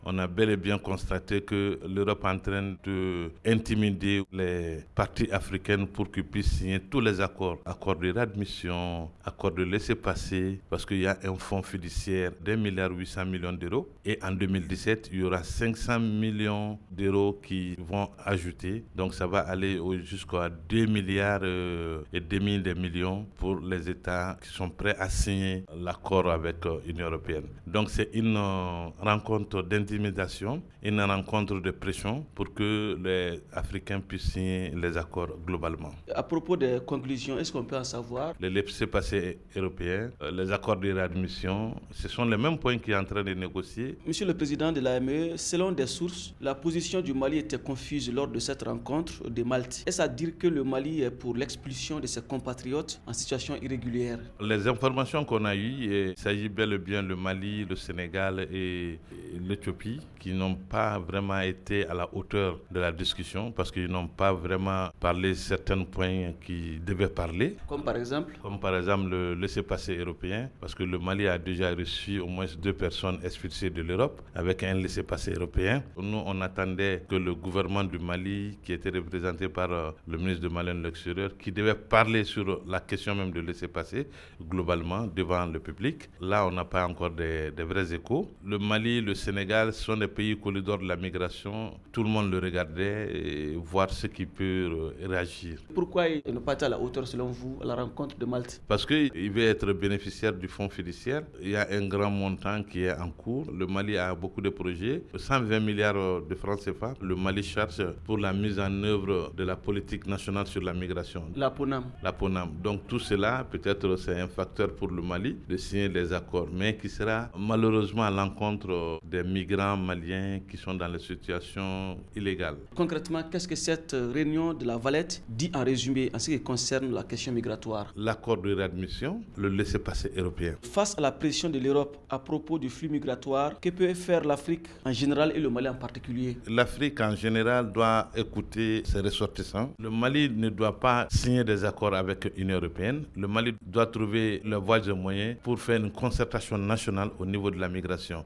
On a bel et bien constaté que l'Europe est en train d'intimider les parties africaines pour qu'ils puissent signer tous les accords. Accords de réadmission, accords de laisser-passer, parce qu'il y a un fonds fiduciaire d'1,8 milliard d'euros. Et en 2017, il y aura 500 millions d'euros qui vont ajouter. Donc ça va aller jusqu'à 2 milliards et demi de millions pour les États qui sont prêts à signer l'accord avec l'Union européenne. Donc c'est une rencontre d'intimidation, une rencontre de pression pour que les Africains puissent signer les accords globalement. À propos des conclusions, est-ce qu'on peut en savoir? Les laissez-passer européens, les accords de réadmission, ce sont les mêmes points qu'il est en train de négocier. Monsieur le président de l'AME, selon des sources, la position du Mali était confuse lors de cette rencontre de Malte. Est-ce à dire que le Mali est pour l'expulsion de ses compatriotes en situation irrégulière? Les informations qu'on a eues, il s'agit bel et bien le Mali, le Sénégal et l'Éthiopie qui n'ont pas vraiment été à la hauteur de la discussion parce qu'ils n'ont pas vraiment parlé certains points qu'ils devaient parler. Comme par exemple? Comme par exemple le laissez-passer européen, parce que le Mali a déjà reçu au moins 2 personnes expulsées de l'Europe avec un laissez-passer européen. Nous, on attendait que le gouvernement du Mali, qui était représenté par le ministre de Mali de l'Extérieur, qui devait parler sur la question même de laissez-passer globalement devant le public. Là, on n'a pas encore des vrais échos. Le Mali, le Sénégal sont des pays corridors de la migration. Tout le monde le regardait et voir ce qui peut réagir. Pourquoi il n'est pas à la hauteur selon vous à la rencontre de Malte? Parce qu'il veut être bénéficiaire du fonds fiduciaire. Il y a un grand montant qui est en cours. Le Mali a beaucoup de projets. 120 milliards de francs CFA. Le Mali cherche pour la mise en œuvre de la politique nationale sur la migration. La PONAM. La PONAM. Donc tout cela, peut-être c'est un facteur pour le Mali de signer des accords, mais qui sera malheureusement à l'encontre des migrants maliens qui sont dans les situations illégales. Concrètement, qu'est-ce que cette réunion de la Valette dit en résumé en ce qui concerne la question migratoire? L'accord de réadmission, le laissez-passer européen. Face à la pression de l'Europe à propos du flux migratoire, que peut faire l'Afrique en général et le Mali en particulier? L'Afrique en général doit écouter ses ressortissants. Le Mali ne doit pas signer des accords avec l'Union européenne. Le Mali doit trouver le voie et moyens pour faire une concertation nationale au niveau de la migration.